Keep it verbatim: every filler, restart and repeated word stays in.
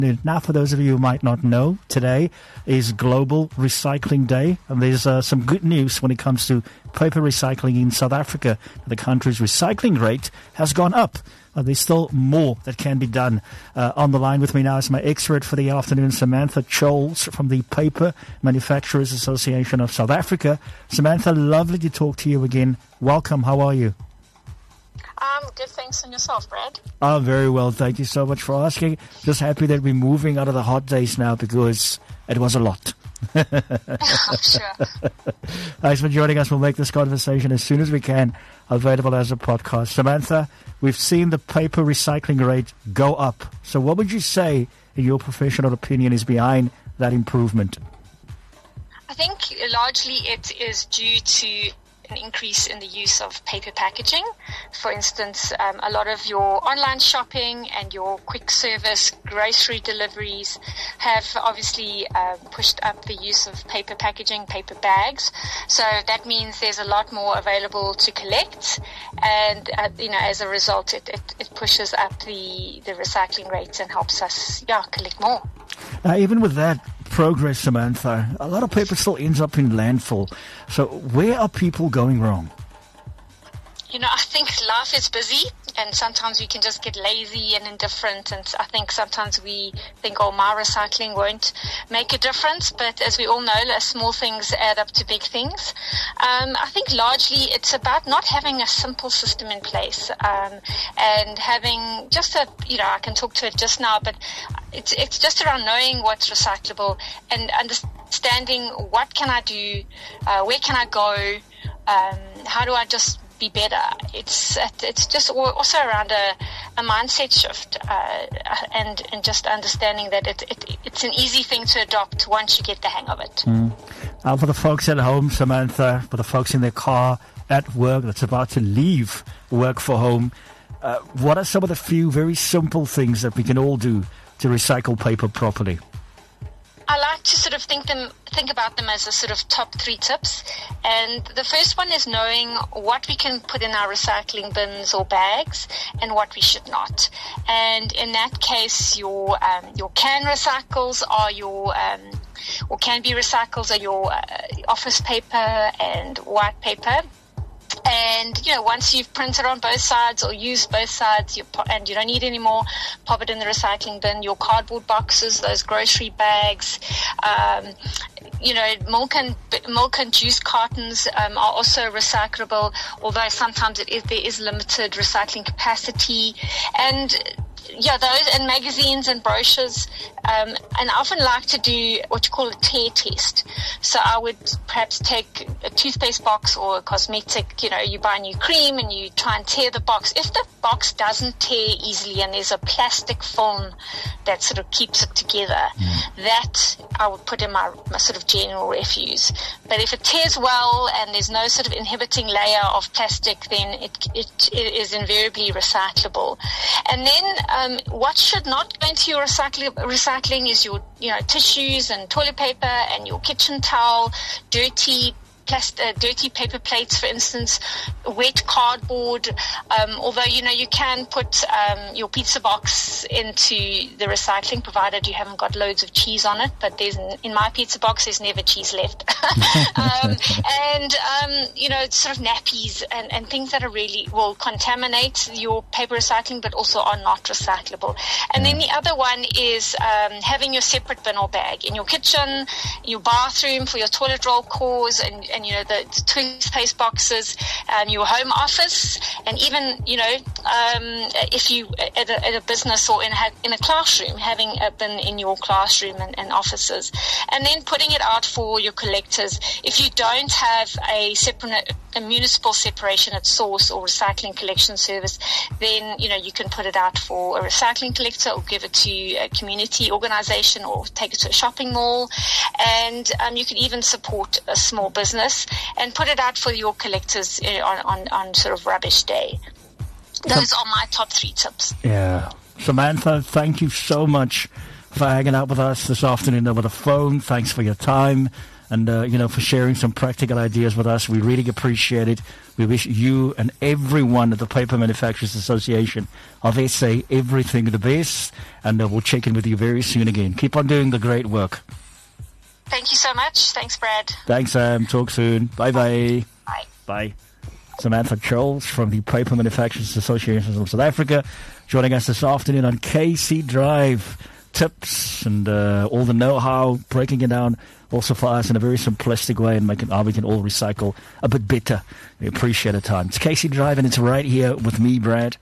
Now, for those of you who might not know, today is Global Recycling Day, and there's uh, some good news when it comes to paper recycling in South Africa. The country's recycling rate has gone up. Uh, there's still more that can be done. Uh, on the line with me now is my expert for the afternoon, Samantha Choles from the Paper Manufacturers Association of South Africa. Samantha, lovely to talk to you again. Welcome. How are you? Um, good, thanks, and yourself, Brad? Oh, very well. Thank you so much for asking. Just happy that we're moving out of the hot days now because it was a lot. Sure. Thanks for joining us. We'll make this conversation as soon as we can available as a podcast. Samantha, we've seen the paper recycling rate go up. So what would you say, in your professional opinion, is behind that improvement? I think largely it is due to an increase in the use of paper packaging. For instance, um, a lot of your online shopping and your quick service grocery deliveries have obviously uh, pushed up the use of paper packaging, paper bags. So that means there's a lot more available to collect, and uh, you know, as a result, it, it, it pushes up the, the recycling rates and helps us, yeah, collect more. Now, even with that progress, Samantha, a lot of paper still ends up in landfill. So where are people going wrong? You know, I think life is busy, and sometimes we can just get lazy and indifferent, and I think sometimes we think, oh, my recycling won't make a difference, but as we all know, small things add up to big things. Um, I think largely it's about not having a simple system in place, um, and having just a, you know, I can talk to it just now, but it's it's just around knowing what's recyclable and understanding what can I do, uh, where can I go, um, how do I just be better. It's it's just also around a, a mindset shift, uh, and and just understanding that it, it it's an easy thing to adopt once you get the hang of it. Mm. Uh, for the folks at home, Samantha, for the folks in their car, at work, that's about to leave work for home, uh, what are some of the few very simple things that we can all do to recycle paper properly? I like to sort of think them, think about them as a sort of top three tips. And the first one is knowing what we can put in our recycling bins or bags and what we should not. And in that case, your um, your can recycles are your um, or can be recycles are your uh, office paper and white paper. And, you know, once you've printed on both sides or used both sides you po- and you don't need any more, pop it in the recycling bin. Your cardboard boxes, those grocery bags, um, you know, milk and milk and juice cartons um, are also recyclable, although sometimes it is, there is limited recycling capacity. And yeah, those, and magazines and brochures. Um, and I often like to do what you call a tear test. So I would perhaps take a toothpaste box or a cosmetic, you know, you buy a new cream and you try and tear the box. If the box doesn't tear easily and there's a plastic film that sort of keeps it together, mm. that I would put in my, my sort of general refuse. But if it tears well and there's no sort of inhibiting layer of plastic, then it, it, it is invariably recyclable. And then um, what should not go into your recycling, recycling is your, you know, tissues and toilet paper and your kitchen towel, dirty plastic, uh, dirty paper plates, for instance, wet cardboard. Um, although, you know, you can put um, your pizza box into the recycling, provided you haven't got loads of cheese on it. But there's, in my pizza box, there's never cheese left. um, and, um, you know, sort of nappies and, and things that are really will contaminate your paper recycling, but also are not recyclable. And then the other one is um, having your separate bin or bag in your kitchen, your bathroom for your toilet roll cores, and, and you know, the toothpaste boxes, um, your home office, and even, you know, um, if you at a, at a business or in a, in a classroom, having a bin in your classroom and, and offices, and then putting it out for your collectors. If you don't have a separate, a municipal separation at source or recycling collection service, then, you know, you can put it out for a recycling collector or give it to a community organization or take it to a shopping mall. And um, you can even support a small business and put it out for your collectors uh, on, on, on sort of rubbish day. Those are my top three tips. Yeah. Samantha, thank you so much for hanging out with us this afternoon over the phone. Thanks for your time. and, uh, you know, for sharing some practical ideas with us. We really appreciate it. We wish you and everyone at the Paper Manufacturers Association of S A everything the best, and uh, we'll check in with you very soon again. Keep on doing the great work. Thank you so much. Thanks, Brad. Thanks, Sam. Talk soon. Bye-bye. Bye. Bye. Samantha Charles from the Paper Manufacturers Association of South Africa joining us this afternoon on K C Drive. Tips and uh, all the know-how, breaking it down also for us in a very simplistic way and making how we can all recycle a bit better. We appreciate the time. It's K C Drive and it's right here with me, Brad.